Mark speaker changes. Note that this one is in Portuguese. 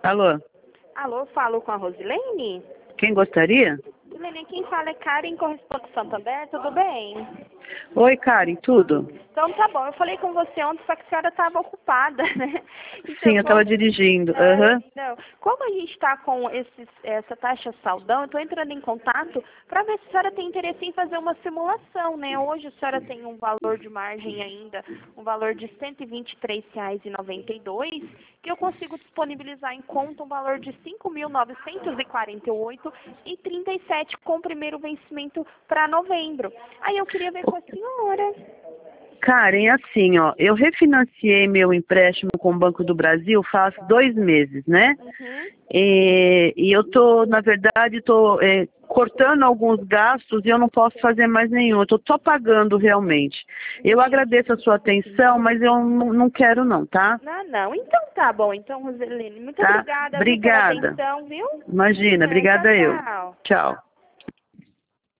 Speaker 1: Alô?
Speaker 2: Alô, falo com a Rosilene?
Speaker 1: Quem gostaria?
Speaker 2: Rosilene, quem fala é Karen, correspondente Santander, tudo bem?
Speaker 1: Oi, Karen, tudo?
Speaker 2: Então tá bom, eu falei com você ontem, só que a senhora estava ocupada, né?
Speaker 1: Sim, eu estava
Speaker 2: como,
Speaker 1: dirigindo. Aham.
Speaker 2: não, como a gente está com essa taxa saldão, eu estou entrando em contato para ver se a senhora tem interesse em fazer uma simulação, né? Hoje a senhora tem um valor de margem ainda, um valor de R$ 123,92, que eu consigo disponibilizar em conta um valor de R$ 5.948,37 com o primeiro vencimento para novembro. Aí eu queria ver com a senhora.
Speaker 1: Karen, assim, ó, eu refinanciei meu empréstimo com o Banco do Brasil faz 2 meses, né?
Speaker 2: Uhum.
Speaker 1: E eu tô, na verdade, cortando alguns gastos e eu não posso fazer mais nenhum. Eu tô só pagando realmente. Eu agradeço a sua atenção, mas eu não quero não, tá?
Speaker 2: Não. Então tá bom. Então, Roselene, muito
Speaker 1: Tá?
Speaker 2: obrigada, viu, pela
Speaker 1: Obrigada.
Speaker 2: atenção, viu?
Speaker 1: Imagina,
Speaker 2: Tchau,
Speaker 1: obrigada eu.
Speaker 2: tchau.
Speaker 1: Tchau.